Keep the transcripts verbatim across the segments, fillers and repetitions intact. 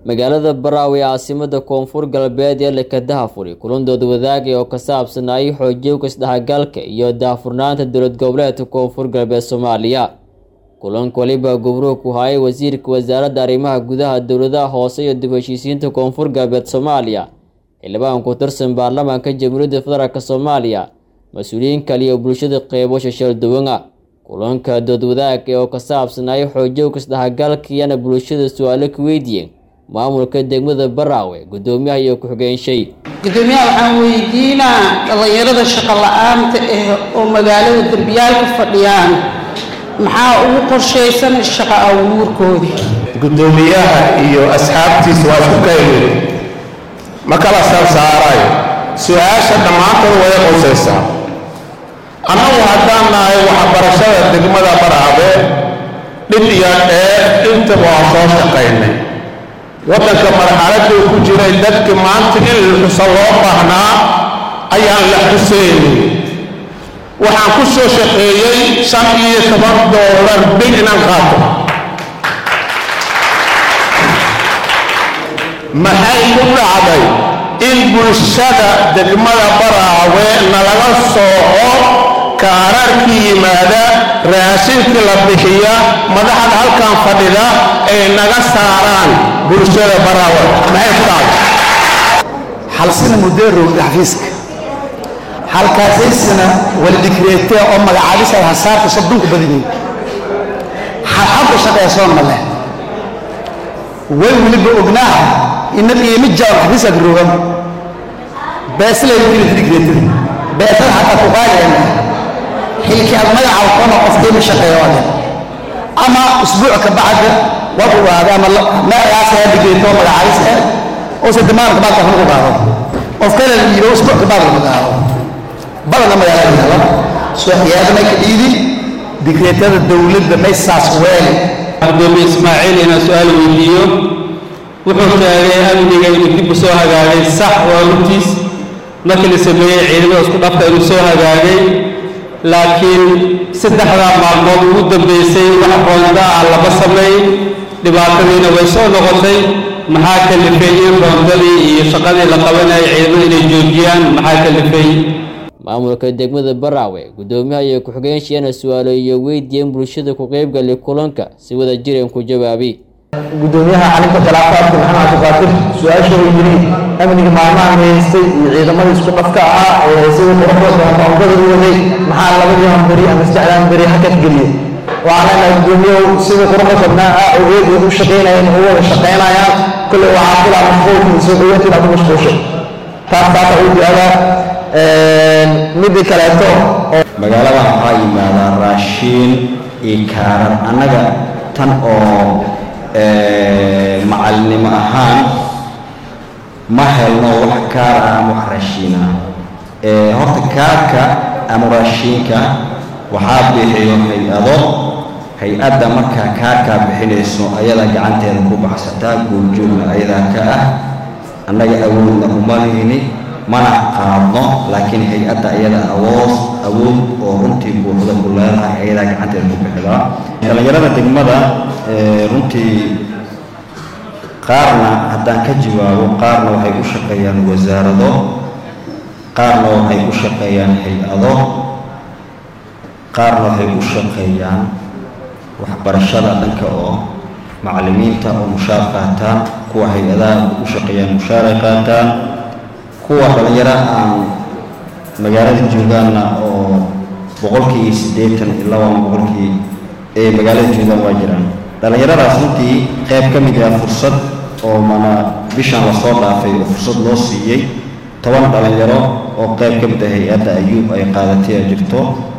magaalada Baraawe caasimada Koonfur Galbeed ee Lekadaha furi kulan dood wadaag oo ka saabsan ay xoojiyowga isdhexgalka iyo daahfurnaanta dowlad goboleedka Koonfur Galbeed Soomaaliya. kulanka waliba gobro ku hayay wasiirka wasaaradda arrimaha gudaha dowladaha hoose iyo dib u heshiisiinta Koonfur Galbeed Soomaaliya, xildhibaan ku tirsan baarlamaanka Jamhuuriyadda Federaalka Soomaaliya, mas'uuliyiin kale iyo bulshada qeybo shashal duwan ah. kulanka dood wadaag oo ka saabsan ay xoojiyowga isdhexgalka iyo bulshada su'aalo ku weydiiyeen maamulka degmada Baraawe gudoomiyaha iyo ku xigeenshay. gudoomiyaha waxaan weydiinaa dhalinyarada shaqo la'aanta ah oo magaalada darbiyaalka fadhiyaan maxaa ugu qorshaysan shaqo abuurkoodii. gudoomiyaha iyo asxaabtiisa waa isku kayleen ma kala saarsaaray su'aasha dhammaantood way qorsaysaa. annagu haddaan nahay waxbarashada degmada Baraawe dhib iyo dheer inta waa soo shaqaynay. waddanka marxaladda ku jiray dadka maanta in la xuso loo baahnaa ayaan la xuseynin. waxaan ku soo shaqeeyey shan iyo toban doolar bil inaan qaato. maxay ku dhacday in bulshada degmada Baraawe nalaga sooco kaararkii yimaada raashinkii la bixiya madaxda halkan fadhida ay naga saaraan bulshada Baraawe. maxay ku dhacday halsina mudeero xafiiska halkaasina wali dikreete oo magacaabisa hasaabta sabduunka badiyay xaqqa shaqeeyo male way waliba ognaa in qiimo jaab xafiiska roogan baasla yiri dikreete baasla hatta ku qaadeen xilki magaca qono qofkii shaqeeyo ama usbuuc ka bacda wadu waada ama ma yaasay dikreete oo magacaabisa oo saddemaan ka bacda ku qaado of kale iyo usbuuc ka bacda magacaabo badana magaalada soo xiyaadana ka dhiidi dikreetada dawladda maysaas weeli. gudoomiye Ismaaciil ina su'aal weydiiyo wuxuu sheegay amniga inuu dib u soo hagaagay sax waa runtiis markii la sameeyay ciidamada isku dhafka inuu soo hagaagay laakiin saddexda maalmood ugu dambeysay wax qoonda ah laba sameey dhibaatadiina way soo noqotay. maxaa ka lifeeyay qoondadii iyo shaqadii la qabanayay ciidamada inay joojiyaan maxaa ka lifeeyay maamulka degmada Baraawe gudoomiyaha iyo ku xigeenshayna su'aalo iyo weydiiyeen bulshada ku qayb galay kulanka si wada jireen ku jawaabay. gudoomiyaha calinka talaafaadka Maxamed Faatir su'aasha uu yiri amniga maalmaha haystay iyo ciidamada isku dhafka ah ee sida qorqorka qoondada u waday maxaa laga yaabaa bari ama isticmaalaan bari hakad galiye waxaana gudoomiyaha sida qorqorka ah oo eeyo u shaqeynayeen oo wada shaqeynayaan kulli waxa kula mashquul soo dhawaatay aad mashquulshay taas taas uu diyaada mid kaleeto magaalada waxaa yimaada raashin iyo kaarar annaga tan oo macallinimo ahaan ma helno wax kaar ah ama wax raashin ah. horta kaarka ama raashinka waxaa bixiyo hay-ado hay-adda markaa kaarkaa bixinayso ayada gacanteeda ku baxsataa goobjoogna ayadaa ka ah. annaga awoodna uma lihini mana qaadno laakiin hay-adda ayada awood awood oo runtii buuxda ku leedahay ayadaa gacanteeda ku bixida. dhalinyarada degmada runtii qaarna haddaan ka jawaabo qaarna waxay u shaqeeyaan wasaarado qaarna waxay u shaqeeyaan hay-ado qaarna waxay u shaqeeyaan waxbarashada dhanka oo macallimiinta oo mushaar qaataan kuwa hay-adaha u shaqeeyaan mushaar ay qaataan kuwa dhalinyaro aan magaalada joogaanna oo boqolkii siddeetan ilaa waa boqolkii ee magaalada joogaan waa jiraan. dhalinyaradaas runtii qayb ka mid ah fursad oo mana bishan la soo dhaafay oo fursad loo siiyey toban dhalinyaro oo qayb ka mid ah hay-adda Ayuub ay qaadatay jirto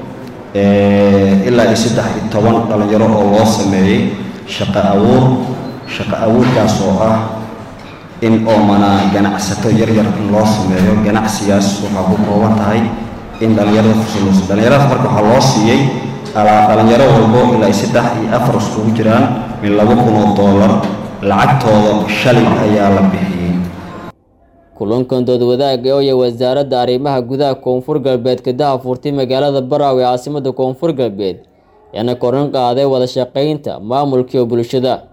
ilaa saddex iyo toban dhalinyaro oo loo sameeyay shaqo abuur shaqo abuurkaas oo ah in oo mana ganacsato yar yar in loo sameeyo. ganacsigaas waxaa ku kooban tahay in dhalinyarada fursad loo siiyo. dhalinyarada marka waxaa loo siiyey alaa dhalinyaro walbo ilaa saddex iyo afar iskugu jiraan min laba kun oo doolar lacagtooda shalay ayaa la bixiyey. kulankan dood wadaag ee wasaaradda arrimaha gudaha Koonfur Galbeed ka daahfurtay magaalada Baraawe caasimada Koonfur Galbeed yana koran qaaday wada shaqeynta maamulka iyo bulshada.